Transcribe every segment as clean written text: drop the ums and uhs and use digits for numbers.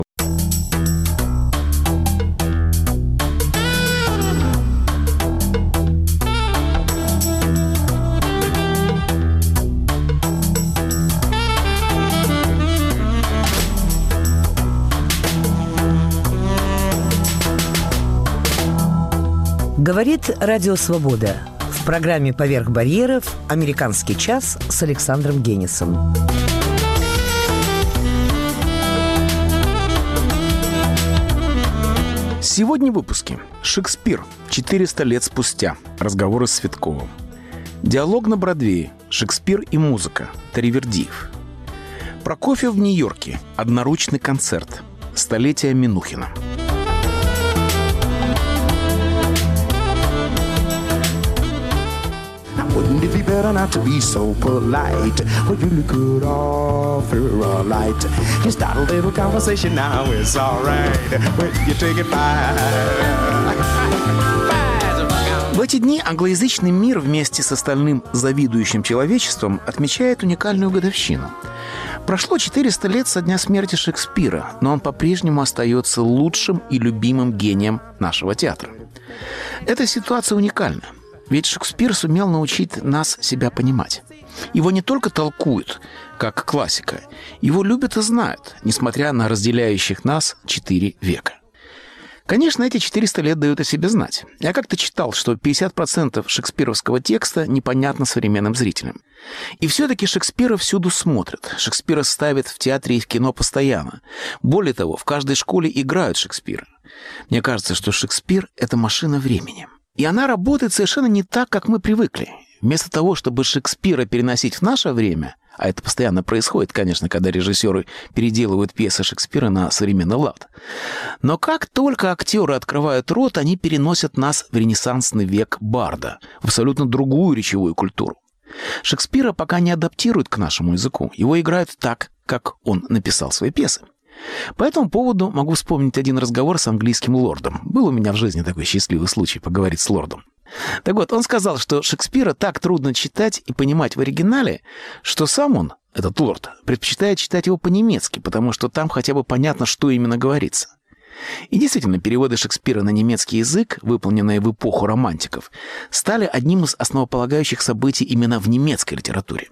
Говорит Радио Свобода. В программе «Поверх барьеров» «Американский час» с Александром Генисом. Сегодня в выпуске. Шекспир. 400 лет спустя. Разговоры с Цветковым. Диалог на Бродвее. Шекспир и музыка. Таривердиев. Прокофьев в Нью-Йорке. Одноручный концерт. Столетие Минухина. Wouldn't it be better not to be so polite? Well, you look good off your light. You start a little conversation now, it's alright. When you take it by. В эти дни англоязычный мир вместе с остальным завидующим человечеством отмечает уникальную годовщину. Прошло 400 лет со дня смерти Шекспира, но он по-прежнему остается лучшим и любимым гением нашего театра. Эта ситуация уникальна. Ведь Шекспир сумел научить нас себя понимать. Его не только толкуют, как классика, его любят и знают, несмотря на разделяющих нас 4 века. Конечно, эти 400 лет дают о себе знать. Я как-то читал, что 50% шекспировского текста непонятно современным зрителям. И все-таки Шекспира всюду смотрят. Шекспира ставят в театре и в кино постоянно. Более того, в каждой школе играют Шекспира. Мне кажется, что Шекспир — это машина времени. И она работает совершенно не так, как мы привыкли. Вместо того, чтобы Шекспира переносить в наше время, а это постоянно происходит, конечно, когда режиссеры переделывают пьесы Шекспира на современный лад. Но как только актеры открывают рот, они переносят нас в ренессансный век Барда, в абсолютно другую речевую культуру. Шекспира пока не адаптируют к нашему языку. Его играют так, как он написал свои пьесы. По этому поводу могу вспомнить один разговор с английским лордом. Был у меня в жизни такой счастливый случай поговорить с лордом. Так вот, он сказал, что Шекспира так трудно читать и понимать в оригинале, что сам он, этот лорд, предпочитает читать его по-немецки, потому что там хотя бы понятно, что именно говорится. И действительно, переводы Шекспира на немецкий язык, выполненные в эпоху романтиков, стали одним из основополагающих событий именно в немецкой литературе.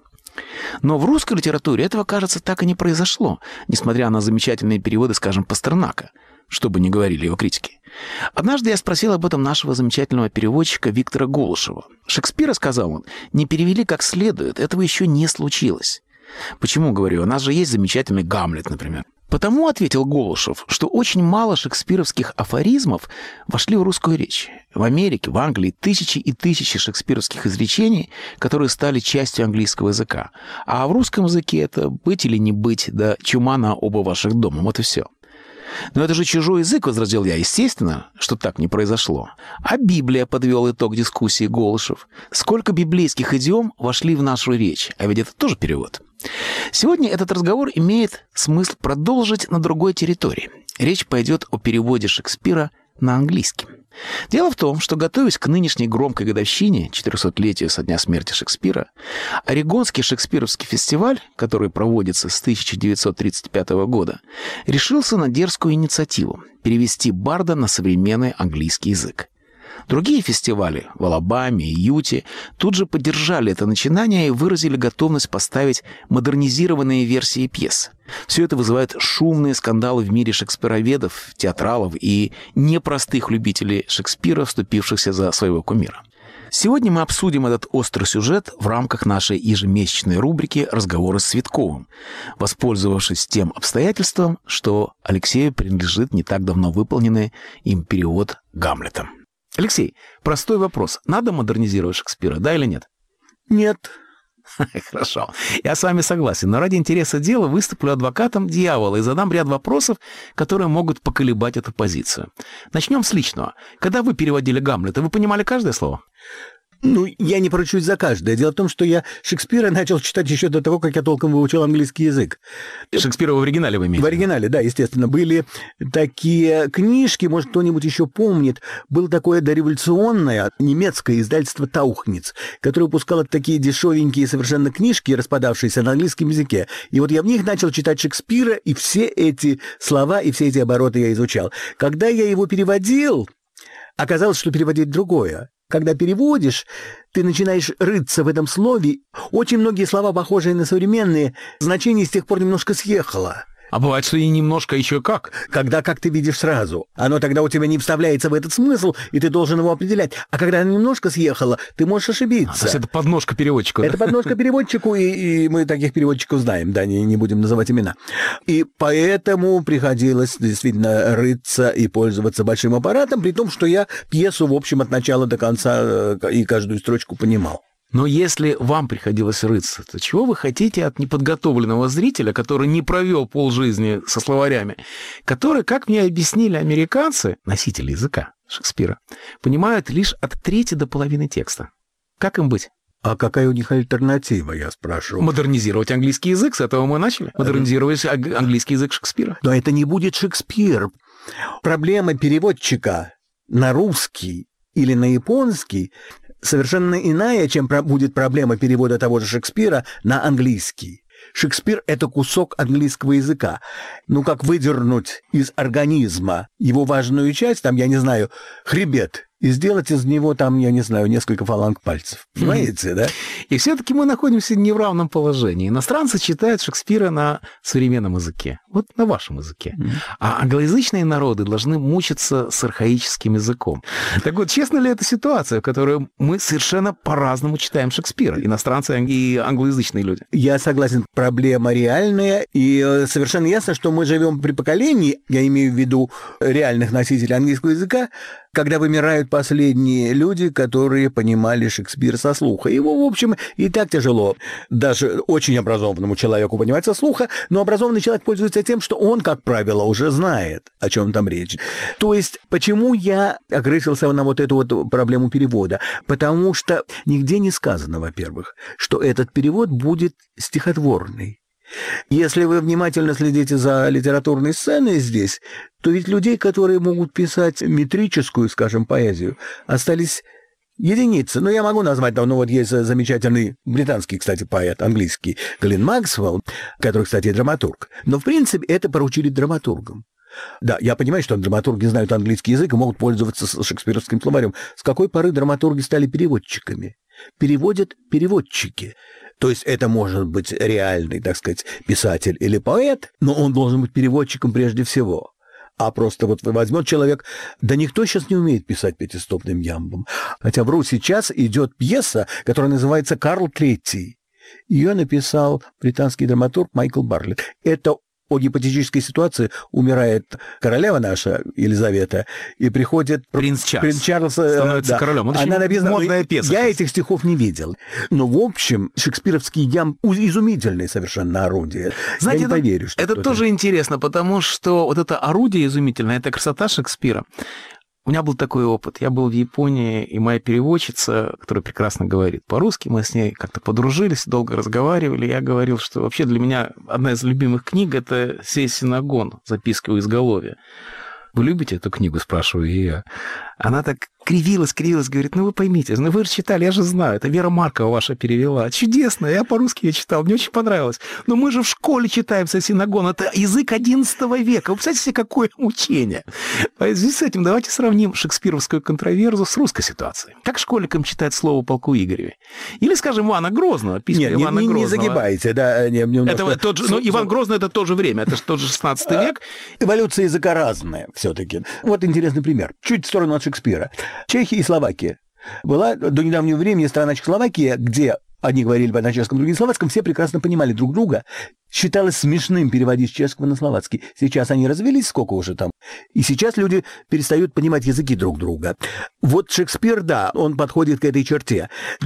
Но в русской литературе этого, кажется, так и не произошло, несмотря на замечательные переводы, скажем, Пастернака, что бы ни говорили его критики. Однажды я спросил об этом нашего замечательного переводчика Виктора Голышева. Шекспира, сказал он, не перевели как следует, этого еще не случилось. Почему, говорю, у нас же есть замечательный Гамлет, например. Потому, ответил Голышев, что очень мало шекспировских афоризмов вошли в русскую речь. В Америке, в Англии тысячи и тысячи шекспировских изречений, которые стали частью английского языка. А в русском языке это быть или не быть, да чума на оба ваших дома, вот и все. Но это же чужой язык, возразил я. Естественно, что так не произошло. А Библия, подвел итог дискуссии Голышев. Сколько библейских идиом вошли в нашу речь? А ведь это тоже перевод. Сегодня этот разговор имеет смысл продолжить на другой территории. Речь пойдет о переводе Шекспира на английский. Дело в том, что, готовясь к нынешней громкой годовщине, 400-летию со дня смерти Шекспира, Орегонский шекспировский фестиваль, который проводится с 1935 года, решился на дерзкую инициативу – перевести Барда на современный английский язык. Другие фестивали в Алабаме и Юте тут же поддержали это начинание и выразили готовность поставить модернизированные версии пьес. Все это вызывает шумные скандалы в мире шекспироведов, театралов и непростых любителей Шекспира, вступившихся за своего кумира. Сегодня мы обсудим этот острый сюжет в рамках нашей ежемесячной рубрики «Разговоры с Цветковым», воспользовавшись тем обстоятельством, что Алексею принадлежит не так давно выполненный им перевод Гамлета. Алексей, простой вопрос. Надо модернизировать Шекспира, да или нет? Нет. Хорошо. Я с вами согласен, но ради интереса дела выступлю адвокатом дьявола и задам ряд вопросов, которые могут поколебать эту позицию. Начнем с личного. Когда вы переводили Гамлета, вы понимали каждое слово? Ну, я не поручусь за каждое. Дело в том, что я Шекспира начал читать еще до того, как я толком выучил английский язык. Шекспира в оригинале вы имеете? В оригинале, да, естественно. Были такие книжки, может, кто-нибудь еще помнит. Было такое дореволюционное немецкое издательство «Таухниц», которое выпускало такие дешевенькие совершенно книжки, распадавшиеся на английском языке. И вот я в них начал читать Шекспира, и все эти слова и все эти обороты я изучал. Когда я его переводил, оказалось, что переводить другое. Когда переводишь, ты начинаешь рыться в этом слове. Очень многие слова, похожие на современные, значение с тех пор немножко съехало. А бывает, что и немножко еще как. Когда как ты видишь сразу. Оно тогда у тебя не вставляется в этот смысл, и ты должен его определять. А когда оно немножко съехало, ты можешь ошибиться. То есть это подножка переводчику. Это подножка переводчику, и мы таких переводчиков знаем, да, не будем называть имена. И поэтому приходилось действительно рыться и пользоваться большим аппаратом, при том, что я пьесу, в общем, от начала до конца и каждую строчку понимал. Но если вам приходилось рыться, то чего вы хотите от неподготовленного зрителя, который не провел полжизни со словарями, который, как мне объяснили американцы, носители языка Шекспира, понимают лишь от трети до половины текста? Как им быть? А какая у них альтернатива, я спрашиваю? Модернизировать английский язык, с этого мы начали. Модернизировать английский язык Шекспира. Но это не будет Шекспир. Проблема переводчика на русский или на японский совершенно иная, чем будет проблема перевода того же Шекспира на английский. Шекспир – это кусок английского языка. Ну, как выдернуть из организма его важную часть, там, я не знаю, хребет, и сделать из него, там, я не знаю, несколько фаланг пальцев. Понимаете, да? И все-таки мы находимся не в равном положении. Иностранцы читают Шекспира на современном языке, вот на вашем языке. А англоязычные народы должны мучиться с архаическим языком. Так вот, честно ли эта ситуация, в которой мы совершенно по-разному читаем Шекспира, иностранцы и англоязычные люди? Я согласен, проблема реальная, и совершенно ясно, что мы живем при поколении, я имею в виду реальных носителей английского языка, когда вымирают последние люди, которые понимали Шекспира со слуха. Его, в общем, и так тяжело даже очень образованному человеку понимать со слуха, но образованный человек пользуется тем, что он, как правило, уже знает, о чем там речь. То есть, почему я окрысился на вот эту вот проблему перевода? Потому что нигде не сказано, во-первых, что этот перевод будет стихотворный. Если вы внимательно следите за литературной сценой здесь, то ведь людей, которые могут писать метрическую, скажем, поэзию, остались единицы. Ну, я могу назвать, ну, вот есть замечательный британский, кстати, поэт, английский, Глен Максвелл, который, кстати, драматург. Но, в принципе, это поручили драматургам. Да, я понимаю, что драматурги знают английский язык и могут пользоваться шекспировским словарем. С какой поры драматурги стали переводчиками? Переводят переводчики. То есть это может быть реальный, так сказать, писатель или поэт, но он должен быть переводчиком прежде всего. А просто вот возьмет человек, да никто сейчас не умеет писать пятистопным ямбом. Хотя вру, сейчас идет пьеса, которая называется «Карл III». Ее написал британский драматург Майкл Барлетт. Это о гипотетической ситуации: умирает королева наша, Елизавета, и приходит принц Чарльз становится королем. Она написана, модная пьеса. Я этих стихов не видел. Но, в общем, шекспировский ямб изумительное совершенно орудие. Знаете, я не поверю, что это тоже интересно, потому что вот это орудие изумительное, это красота Шекспира. У меня был такой опыт. Я был в Японии, и моя переводчица, которая прекрасно говорит по-русски, мы с ней как-то подружились, долго разговаривали. Я говорил, что вообще для меня одна из любимых книг – это «Сейсинагон», записка у изголовья. «Вы любите эту книгу?» – спрашиваю ее. Она так кривилась, говорит: ну вы поймите, ну вы же читали, я же знаю, это Вера Маркова ваша перевела. Чудесно, я по-русски ее читал, мне очень понравилось. Но мы же в школе читаем «Сейсинагон», это язык XI века. Вы представляете себе, какое мучение? В связи с этим давайте сравним шекспировскую контроверзу с русской ситуацией. Как школьникам читать слово полку Игореве? Или, скажем, Ивана Грозного, письма Ивана Грозного. Не загибайте, да. Это тот же, Иван Грозный – это то же время, это же тот же 16 век. Эволюция языка разная все-таки. Вот интересный пример. Чуть в сторону от Шекспира. Чехия и Словакия. Была до недавнего времени страна Чехословакия, где одни говорили на чешском, другие на словацком, все прекрасно понимали друг друга. считалось смешным переводить с чешского на словацкий. Сейчас они развелись, сколько уже там. И сейчас люди перестают понимать языки друг друга. Вот Шекспир, да, он подходит к этой черте.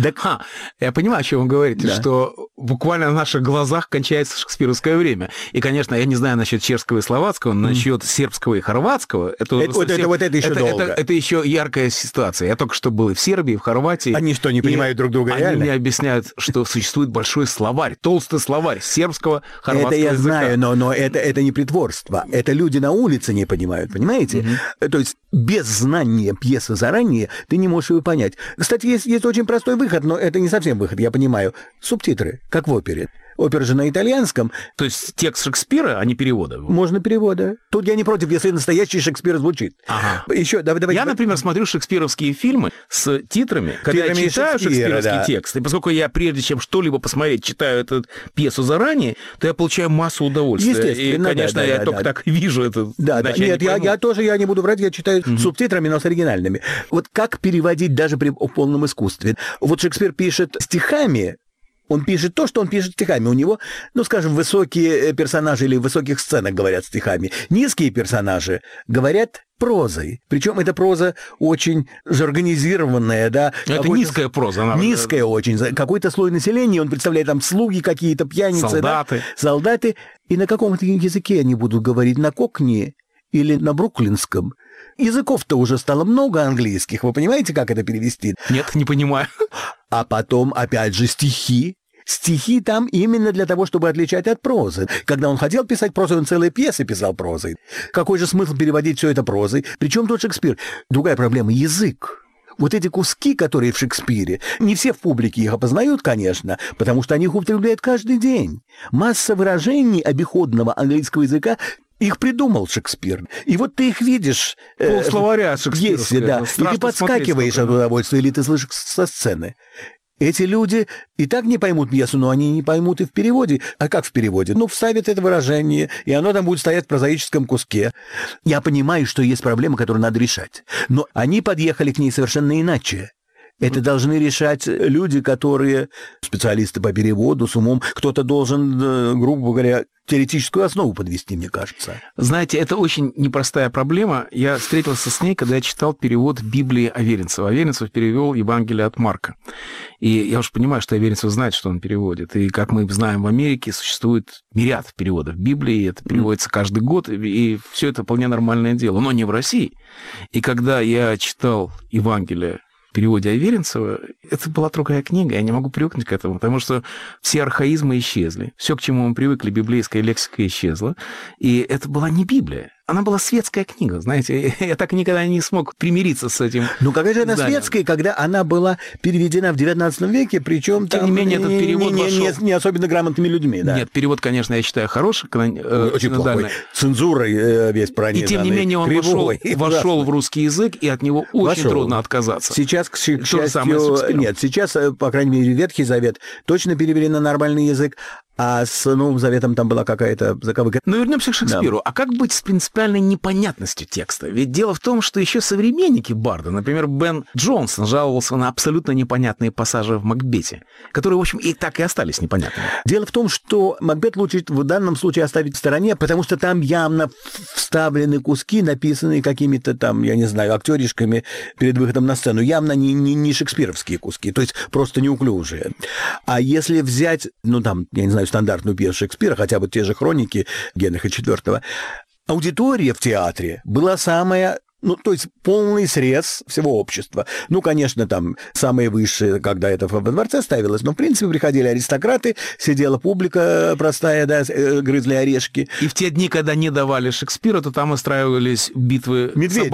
Я понимаю, о чем вы говорите, Да. что буквально на наших глазах кончается шекспировское время. И, конечно, я не знаю насчет чешского и словацкого, но насчет сербского и хорватского... Это еще долго. Это еще яркая ситуация. Я только что был и в Сербии, и в Хорватии. Они что, не понимают друг друга реально? Они мне объясняют, что существует большой словарь, толстый словарь сербского, хорватского это я языка. знаю, но это не притворство. Это люди на улице не понимают, понимаете? То есть без знания пьесы заранее ты не можешь его понять. Кстати, есть очень простой выход, но это не совсем выход, я понимаю. Субтитры, как в опере. Опера же на итальянском. То есть текст Шекспира, а не перевода? Можно перевода. Тут я не против, если настоящий Шекспир звучит. Ага. Еще, давайте... Я, например, смотрю шекспировские фильмы с титрами, когда я читаю шекспировский текст, и поскольку я, прежде чем что-либо посмотреть, читаю эту пьесу заранее, то я получаю массу удовольствия. Естественно, И, конечно, я только так вижу это. Нет, я не буду врать, я читаю с субтитрами, но с оригинальными. Вот как переводить даже при полном искусстве? Вот Шекспир пишет стихами. Он пишет то, что он пишет стихами. У него, скажем, высокие персонажи или в высоких сценах говорят стихами. Низкие персонажи говорят прозой. Причем эта проза очень жаргонизированная, да. Это низкая проза. Низкая очень. Какой-то слой населения, он представляет там слуги какие-то, пьяницы. Солдаты. И на каком-то языке они будут говорить? На кокни или на бруклинском? Языков-то уже стало много английских. Вы понимаете, как это перевести? Нет, не понимаю. А потом, опять же, стихи. Стихи там именно для того, чтобы отличать от прозы. Когда он хотел писать прозу, он целые пьесы писал прозой. Какой же смысл переводить все это прозой? Причем тут Шекспир? Другая проблема – язык. Вот эти куски, которые в Шекспире, не все в публике их опознают, конечно, потому что они их употребляют каждый день. Масса выражений обиходного английского языка их придумал Шекспир. И вот ты их видишь... Полсловаря шекспировского. Да. И ты подскакиваешь от удовольствия, или ты слышишь со сцены. Эти люди и так не поймут пьесу, но они не поймут и в переводе. А как в переводе? Вставят это выражение, и оно там будет стоять в прозаическом куске. Я понимаю, что есть проблема, которую надо решать. Но они подъехали к ней совершенно иначе. Это должны решать люди, которые специалисты по переводу, с умом. Кто-то должен, грубо говоря, теоретическую основу подвести, мне кажется. Знаете, это очень непростая проблема. Я встретился с ней, когда я читал перевод Библии Аверинцева. Аверинцев перевел Евангелие от Марка. И я уж понимаю, что Аверинцев знает, что он переводит. И, как мы знаем, в Америке существует мириад переводов Библии, это переводится каждый год, и все это вполне нормальное дело. Но не в России. И когда я читал Евангелие в переводе Аверинцева, это была другая книга, я не могу привыкнуть к этому, потому что все архаизмы исчезли, все, к чему мы привыкли, библейская лексика исчезла, и это была не Библия. Она была светская книга, знаете, я так никогда не смог примириться с этим. Какая же она светская, когда она была переведена в XIX веке, причем тем не менее, этот перевод не особенно грамотными людьми. Да. Нет, перевод, конечно, я считаю хороший. Очень плохой. Цензурой весь пронизанный. И тем не менее он вошел в русский язык, и от него очень трудно отказаться. Сейчас, к счастью, нет, сейчас, по крайней мере, Ветхий Завет точно перевели на нормальный язык, а с Новым Заветом там была какая-то заковыка. Но вернемся к Шекспиру. Да. А как быть с принципиальной непонятностью текста? Ведь дело в том, что еще современники Барда, например, Бен Джонсон, жаловался на абсолютно непонятные пассажи в Макбете, которые, в общем, и так и остались непонятными. Дело в том, что Макбет лучше в данном случае оставить в стороне, потому что там явно вставлены куски, написанные какими-то там, я не знаю, актеришками перед выходом на сцену. Явно не шекспировские куски, то есть просто неуклюжие. А если взять, я не знаю, стандартную пьесу Шекспира, хотя бы те же хроники Генриха IV, аудитория в театре была самая, то есть полный срез всего общества. Конечно, там самые высшие, когда это во дворце ставилось, но, в принципе, приходили аристократы, сидела публика простая, да, грызли орешки. И в те дни, когда не давали Шекспира, то там устраивались битвы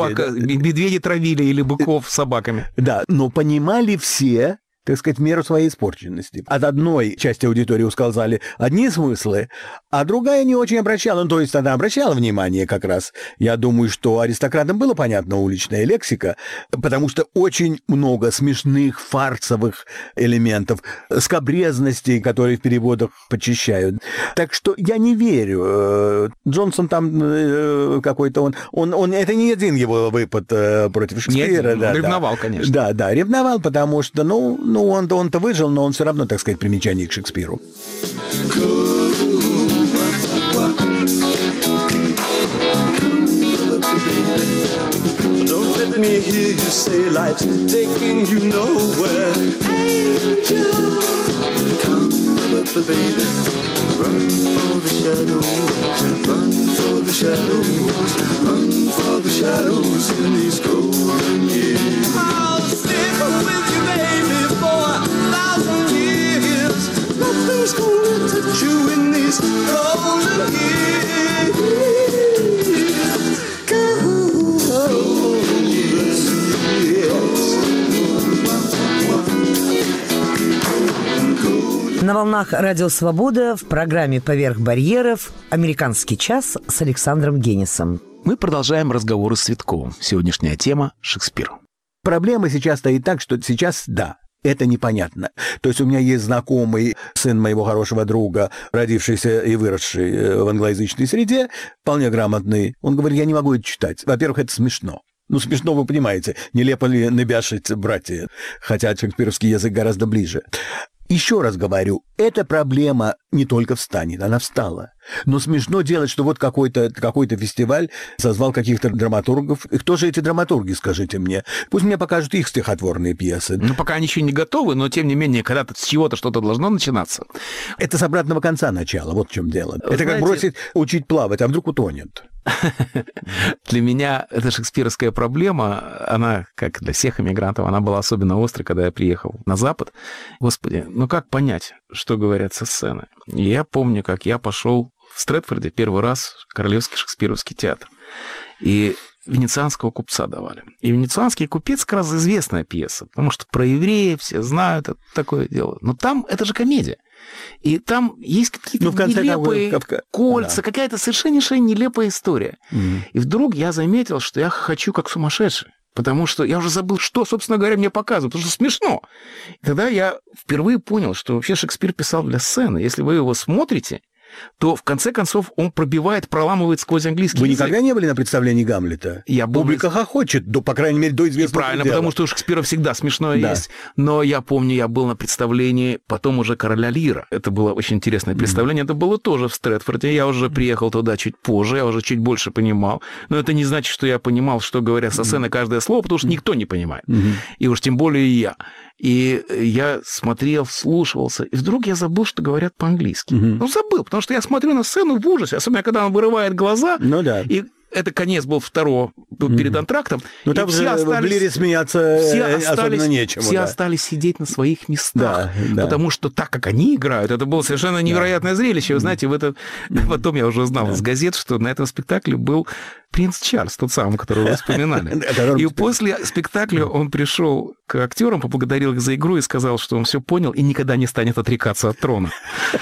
медведи травили или быков с собаками. Да, но понимали все, так сказать, меру своей испорченности. От одной части аудитории ускользали одни смыслы, а другая не очень обращала. То есть она обращала внимание как раз. Я думаю, что аристократам было понятна уличная лексика, потому что очень много смешных фарсовых элементов, скабрезностей, которые в переводах почищают. Так что я не верю. Джонсон там какой-то он это не один его выпад против Шекспира. Нет, он ревновал, конечно. Да, ревновал, потому что, он-то выжил, но он все равно, так сказать, примечание к Шекспиру. hear you say life's taking you nowhere. Angel, come up, baby. Run for the shadows, run for the shadows, run for the shadows in these golden years. I'll stick with you, baby, for 1,000 years. Nothing's gonna touch you in these golden years. Golden years. На волнах Радио Свобода в программе «Поверх барьеров» «Американский час» с Александром Генисом. Мы продолжаем разговоры с Цветковым. Сегодняшняя тема – Шекспир. Проблема сейчас стоит так, что сейчас, да, это непонятно. То есть у меня есть знакомый сын моего хорошего друга, родившийся и выросший в англоязычной среде, вполне грамотный. Он говорит, я не могу это читать. Во-первых, это смешно. Ну, смешно, вы понимаете, нелепо ли набяшить братья, хотя шекспировский язык гораздо ближе. Еще раз говорю, эта проблема не только встанет, она встала. Но смешно делать, что вот какой-то фестиваль созвал каких-то драматургов. И кто же эти драматурги, скажите мне? Пусть мне покажут их стихотворные пьесы. Ну, пока они еще не готовы, но, тем не менее, когда-то с чего-то что-то должно начинаться. Это с обратного конца начала, вот в чем дело. Вы это знаете, как бросить учить плавать, а вдруг утонет. Для меня эта шекспировская проблема, она, как для всех иммигрантов, она была особенно острой, когда я приехал на Запад. Господи, ну как понять, что говорят со сцены? И я помню, как я пошел в Стрэдфорде первый раз в Королевский шекспировский театр. И «Венецианского купца» давали. И «Венецианский купец» как раз известная пьеса, потому что про евреев все знают, это такое дело. Но там это же комедия. И там есть какие-то нелепые кольца, да. Какая-то совершенно нелепая история. И вдруг я заметил, что я хочу как сумасшедший. Потому что я уже забыл, что, собственно говоря, мне показывают. Потому что смешно. И тогда я впервые понял, что вообще Шекспир писал для сцены. Если вы его смотрите, то в конце концов он пробивает, проламывает сквозь английский язык. Вы никогда не были на представлении Гамлета? Публика хохочет, по крайней мере, до известного предела. Правильно, потому что у Шекспира всегда смешное есть. Но я помню, я был на представлении потом уже «Короля Лира». Это было очень интересное представление. Это было тоже в Стрэдфорде. Я уже приехал туда чуть позже, я уже чуть больше понимал. Но это не значит, что я понимал, что говорят со сцены каждое слово, потому что никто не понимает. И уж тем более я. И я смотрел, вслушивался, и вдруг я забыл, что говорят по-английски. Ну, забыл, потому что я смотрю на сцену в ужасе, особенно когда он вырывает глаза, и это конец был второго перед антрактом. Ну, там же в Лире смеяться особенно нечему. Все остались сидеть на своих местах, потому что так, как они играют, это было совершенно невероятное зрелище. Вы знаете, потом я уже узнал из газет, что на этом спектакле был принц Чарльз, тот самый, которого вы вспоминали. И после спектакля он пришел к актерам, поблагодарил их за игру и сказал, что он все понял и никогда не станет отрекаться от трона.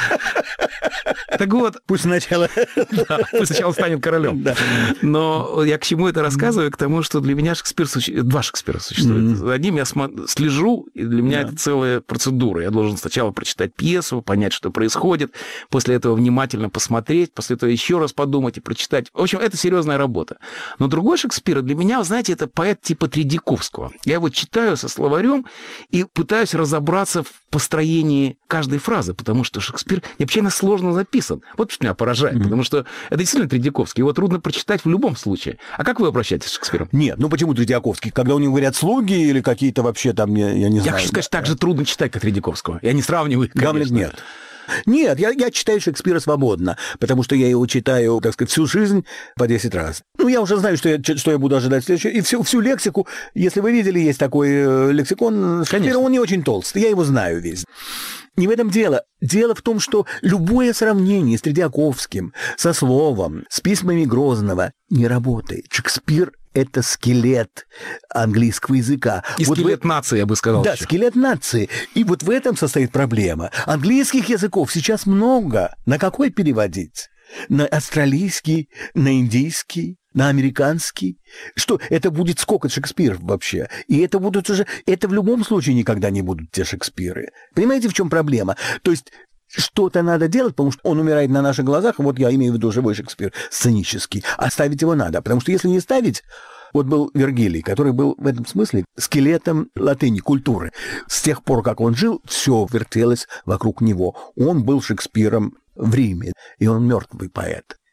Так вот... Пусть сначала станет королем. Но я к чему это рассказываю? К тому, что для меня два Шекспира существует. За одним я слежу, и для меня это целая процедура. Я должен сначала прочитать пьесу, понять, что происходит, после этого внимательно посмотреть, после этого еще раз подумать и прочитать. В общем, это серьезная работа. Но другой Шекспир для меня, вы знаете, это поэт типа Тредьяковского. Я его читаю со словарем и пытаюсь разобраться в построении каждой фразы, потому что Шекспир необычайно сложно записан. Вот что меня поражает, потому что это действительно Тредьяковский. Его трудно прочитать в любом случае. А как вы обращаетесь к Шекспиру? Нет, ну почему Тредьяковский? Когда у него говорят слуги или какие-то вообще там, я не знаю. Я хочу сказать, так же трудно читать, как Тредьяковского. Я не сравниваю их, конечно. Гамлет нет. Нет, я читаю Шекспира свободно, потому что я его читаю, так сказать, всю жизнь по 10 раз. Ну, я уже знаю, что я буду ожидать следующего. И всю лексику, если вы видели, есть такой лексикон Шекспира, он не очень толстый, я его знаю весь. Не в этом дело. Дело в том, что любое сравнение с Тредьяковским, со словом, с письмами Грозного не работает. Шекспир — это скелет английского языка. И вот скелет нации, я бы сказал. Да, еще. Скелет нации. И вот в этом состоит проблема. Английских языков сейчас много. На какой переводить? На австралийский, на индийский, на американский? Что, это будет сколько Шекспиров вообще? И это будут уже... Это в любом случае никогда не будут те Шекспиры. Понимаете, в чем проблема? То есть... Что-то надо делать, потому что он умирает на наших глазах, вот я имею в виду живой Шекспир, сценический, а ставить его надо, потому что если не ставить, вот был Вергилий, который был в этом смысле скелетом латыни, культуры. С тех пор, как он жил, все вертелось вокруг него. Он был Шекспиром в Риме, и он мертвый поэт.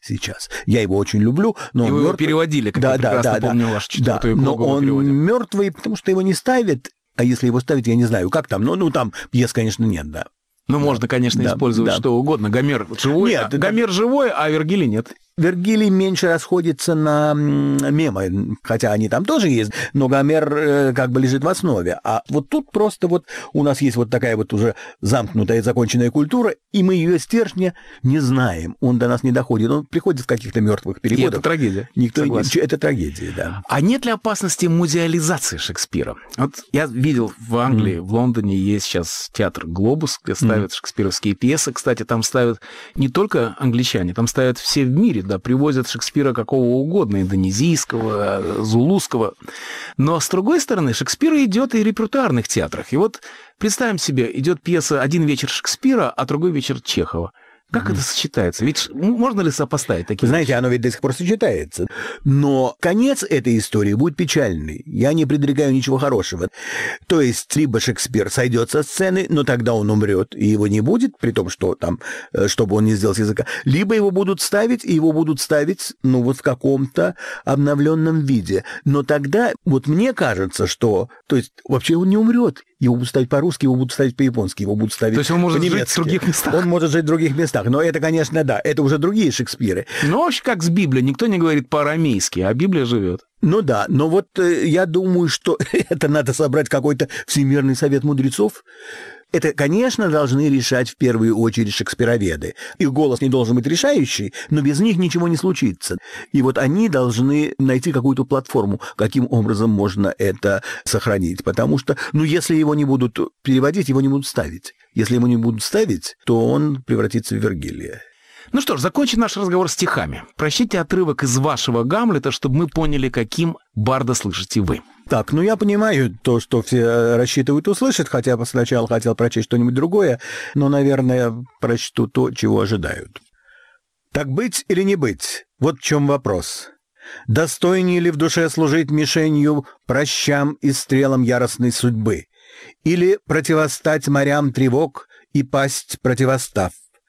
сейчас. Я его очень люблю, но его переводили, как я прекрасно помню вашу 4-ю эпоху. Но он мертвый, потому что его не ставят, а если его ставят, я не знаю, как там, ну там пьес, конечно, нет, да. Ну, можно, конечно, использовать что угодно. Гомер живой, Гомер живой, а Вергилий нет. Вергилий меньше расходится на мемы, хотя они там тоже есть, но Гомер как бы лежит в основе. А вот тут просто вот у нас есть вот такая вот уже замкнутая, законченная культура, и мы ее стержня не знаем. Он до нас не доходит. Он приходит в каких-то мертвых переводах. И это трагедия. Это трагедия, да. А нет ли опасности музеализации Шекспира? Вот я видел в Англии, в Лондоне есть сейчас театр «Глобус», где ставят шекспировские пьесы. Кстати, там ставят не только англичане, там ставят все в мире, да, привозят Шекспира какого угодно, индонезийского, зулусского. Но, с другой стороны, Шекспир идет и в репертуарных театрах. И вот представим себе, идет пьеса «Один вечер Шекспира», а другой вечер Чехова. Как это сочетается? Ведь можно ли сопоставить такие Знаете, оно ведь до сих пор сочетается. Но конец этой истории будет печальный. Я не предрекаю ничего хорошего. То есть, либо Шекспир сойдет со сцены, но тогда он умрет, и его не будет, при том, что там, чтобы он не сделал с языка. Либо его будут ставить, и его будут ставить, ну, вот в каком-то обновленном виде. Но тогда, вот мне кажется, что... То есть, вообще он не умрет. Его будут ставить по-русски, его будут ставить по-японски, его будут ставить по-немецки. То есть он может жить в других местах? Он может жить в других местах. Но это, конечно, да, это уже другие Шекспиры. Ну, вообще, как с Библией. Никто не говорит по-арамейски, а Библия живет. Ну да, но вот я думаю, что это надо собрать какой-то Всемирный совет мудрецов. Это, конечно, должны решать в первую очередь шекспироведы. Их голос не должен быть решающий, но без них ничего не случится. И вот они должны найти какую-то платформу, каким образом можно это сохранить. Потому что, ну, если его не будут переводить, его не будут ставить. Если его не будут ставить, то он превратится в Вергилия. Ну что ж, закончим наш разговор стихами. Прочтите отрывок из вашего Гамлета, чтобы мы поняли, каким барда слышите вы. Так, ну я понимаю то, что все рассчитывают услышать, хотя сначала хотел прочесть что-нибудь другое, но, наверное, прочту то, чего ожидают. Так быть или не быть? Вот в чем вопрос. Достойнее ли в душе служить мишенью прощам и стрелам яростной судьбы? Или противостать морям тревог и пасть противостав?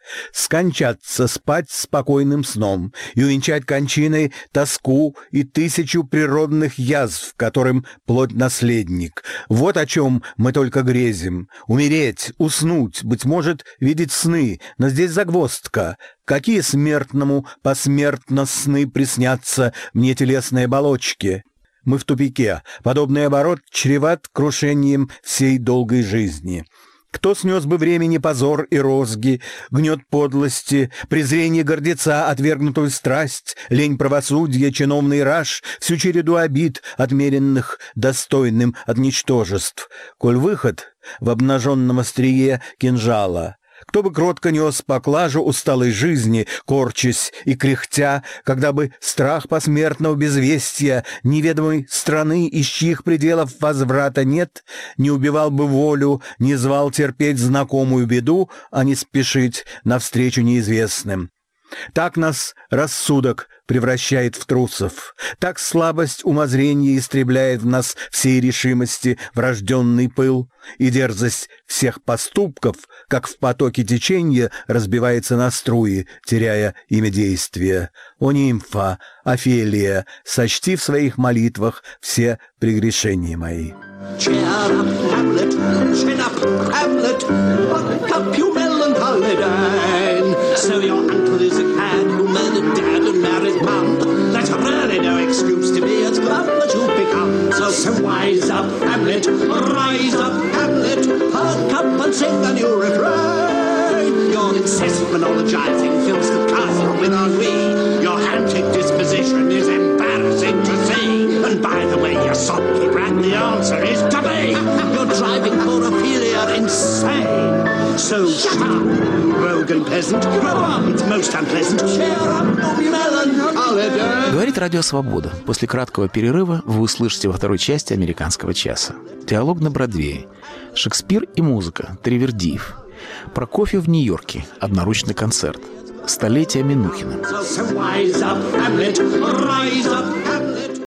Скончаться, спать спокойным сном и увенчать кончиной тоску и 1000 природных язв, которым плоть наследник. Вот о чем мы только грезим. Умереть, уснуть, быть может, видеть сны, но здесь загвоздка. Какие смертному посмертно сны приснятся мне телесной оболочке? Мы в тупике. Подобный оборот чреват крушением всей долгой жизни. Кто снес бы времени позор и розги, гнет подлости, презрение гордеца, отвергнутую страсть, лень правосудия, чиновный раж, всю череду обид, отмеренных достойным от ничтожеств, коль выход в обнаженном острие кинжала? Кто бы кротко нес поклажу усталой жизни, корчась и кряхтя, когда бы страх посмертного безвестия неведомой страны, из чьих пределов возврата нет, не убивал бы волю, не звал терпеть знакомую беду, а не спешить навстречу неизвестным. Так нас рассудок превращает в трусов, так слабость умозрения истребляет в нас всей решимости врожденный пыл, и дерзость всех поступков, как в потоке течения, разбивается на струи, теряя имя действия. О нимфа, Офелия, сочти в своих молитвах все прегрешения мои. Cheer up, Hamlet, chin up, Hamlet, buck up, you melancholy Dane. So your uncle is a cad who murdered dad and married mum. That's really no excuse to be as glum as you've become. So wise up, Hamlet, rise up, Hamlet, perk up and sing a new refrain. Your incessant monologizing fills the castle with ennui. Your antic disposition is embarrassing to see. And by the way, you sulky brat, the answer is to be. You're driving poor Ophelia insane. So shut up, rogue and peasant. Grow up, it's most unpleasant. Cheer up, melancholy day. Говорит Радио Свобода. После краткого перерыва вы услышите во второй части «Американского часа». Диалог на Бродвее. Шекспир и музыка. Тривердиев. Прокофьев в Нью-Йорке. Одноручный концерт. Столетие Минухина. So wise up, Hamlet, rise up,